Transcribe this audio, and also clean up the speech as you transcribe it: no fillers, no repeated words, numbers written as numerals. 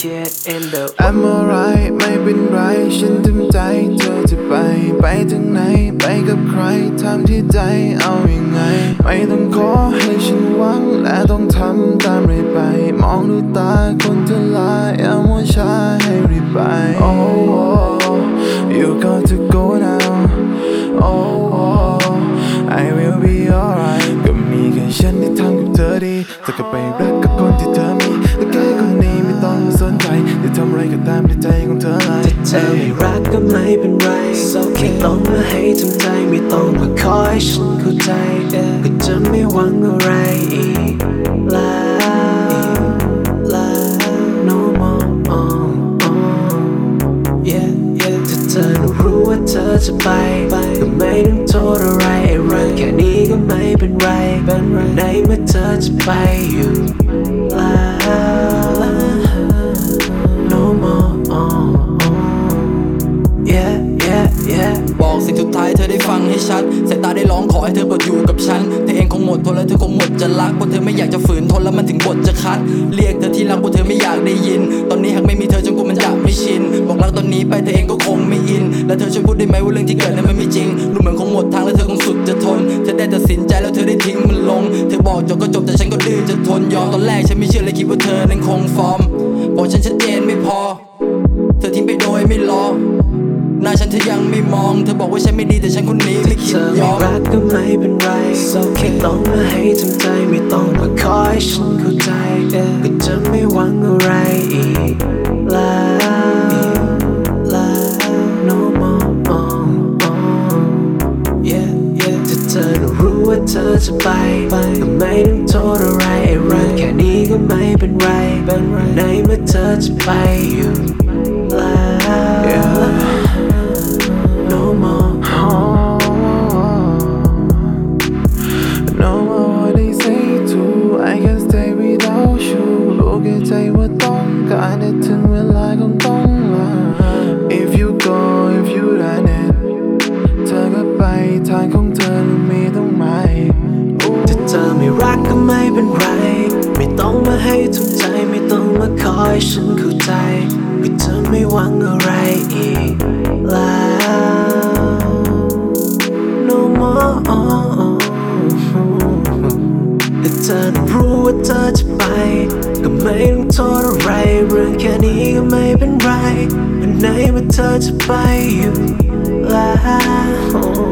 kid in the I'm alright ไม่เป็นไรฉันเต็มใจเธอจะไปทางไหนไปกับใครทำที่ใจเอายังไงไม่ต้องขอให้ฉันหวังและต้องทำตามเรื่อยไปมองดูตาคนเธอลายอย่ามัวช้าให้รีบไป Oh you got to go now Oh I will be alright ก็มีแค่ฉันที่ทำกับเธอดีเธอก็ไปรักกับคนที่เธอมีแต่แค่คนนี้ไม่ต้องสนใจจะทำอะไรก็ตามในใจของเธอเลยถ้าเธอไม่รักก็ไม่เป็นไร so แค่ต้องมาให้ทำใจไม่ต้องมาขอให้ฉันเข้าใจก็จะไม่หวังอะไรอีกแล้ว no more yeah ถ้าเธอรู้ว่าเธอจะไปก็ไม่ต้องโทษอะไรเรื่องแค่นี้ก็ไม่เป็นไรในเมื่อเธอจะไปอยู่แล้ว no more yeah บอกสิ่งสุดท้ายเธอได้ฟังให้ชัดสายตาได้ร้องขอให้เธอโปรดอยู่กับฉันเธอเองคงหมดทนแล้วเธอคงหมดจะรักเพราะเธอไม่อยากจะฝืนทนแล้วมันถึงบทจะคัดเรียกเธอที่รักเพราะเธอไม่อยากได้ยินตอนนี้หากไม่มีเธอจนกูมันจะไม่ชินบอกรักตอนนี้ไปเธอเองก็คงไม่อินแล้วเธอช่วยพูดได้ไหมว่าเรื่องที่เกิดนั้นมันไม่จริงดูเหมือนคงหมดทางแล้วเธอคงสุดจะทนเธอได้ตัดสินใจแล้วเธอได้ทิ้งมันลงเธอบอกจบก็จบแต่ฉันก็ดื้อจะทนยอมตอนแรกฉันไม่เชื่อเลยคิดว่าเธอนั้นคงฟอร์มบอกฉันชัดเจนไม่พอเธอทิ้งไปโดยไม่รอหน้าฉันเธอยังไม่มองเธอบอกว่าฉันไม่ดีแต่ฉันคนนี้ไม่คิดยอมเธอไม่รักก็ไม่เป็นไร so แค่ต้องมาให้ทำใจไม่ต้องมาขอให้ฉันเข้าใจก็จะไม่หวังอะไรอีกแล้ว no more yeah ถ้าเธอรู้ว่าเธอจะไปก็ไม่ต้องโทษอะไรเรื่องแค่นี้ก็ไม่เป็นไรในเมื่อเธอจะไปอยู่แล้ว no more No more what they say too I can stay without you รู้แก่ใจว่าต้องการแต่ถึงเวลาคงต้องลา If you go if you run it เธอก็ไปทางของเธอและไม่ต้องมาถ้าเธอไม่รักก็ไม่เป็นไรไม่ต้องมาให้ทำใจไม่ต้องมาขอให้ฉันเข้าใจก็เธอไม่หวังอะไรอีกแล้ว no more ถ้าเธอรู้ว่าเธอจะไปก็ไม่ต้องโทษอะไรเรื่องแค่นี้ก็ไม่เป็นไรในเมื่อเธอจะไปอยู่แล้ว